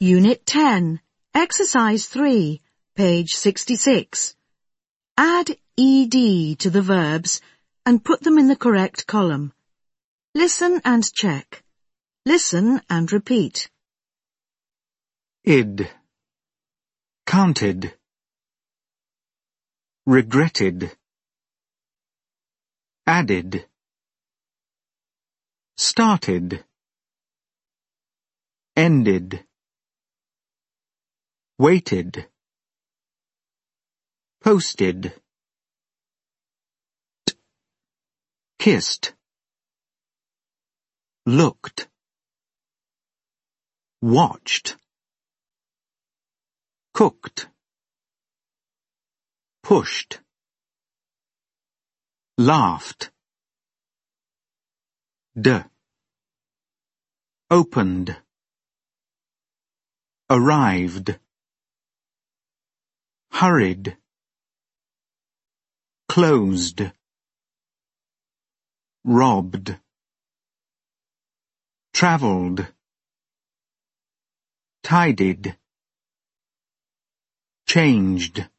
Unit 10, Exercise 3, page 66. Add ed to the verbs and put them in the correct column. Listen and check. Listen and repeat. Id. Counted. Regretted. Added. Started. Ended. Waited. Posted. Kissed. Looked. Watched. Cooked. Pushed. Laughed. Opened. Arrived. Hurried. Closed. Robbed. Travelled. Tidied. Changed.